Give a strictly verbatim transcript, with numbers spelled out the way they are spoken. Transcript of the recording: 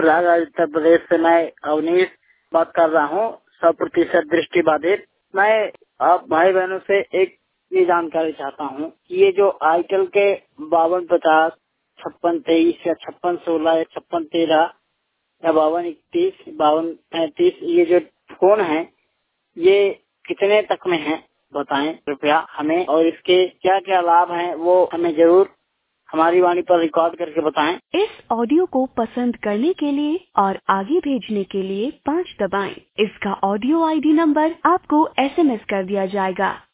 प्रयागराज उत्तर प्रदेश से मैं अवनीश बात कर रहा हूँ, सौ प्रतिशत दृष्टि बाधित। मैं आप भाई बहनों से एक ये जानकारी चाहता हूँ कि ये जो आईटेल के बावन पचास छप्पन तेईस या छप्पन सोलह या छप्पन तेरह या बावन इकतीस बावन पैंतीस ये जो फोन है ये कितने तक में है बताएं कृपया हमें, और इसके क्या क्या लाभ हैं वो हमें जरूर हमारी वाणी पर रिकॉर्ड करके बताएं। इस ऑडियो को पसंद करने के लिए और आगे भेजने के लिए पाँच दबाएं। इसका ऑडियो आईडी नंबर आपको एसएमएस कर दिया जाएगा।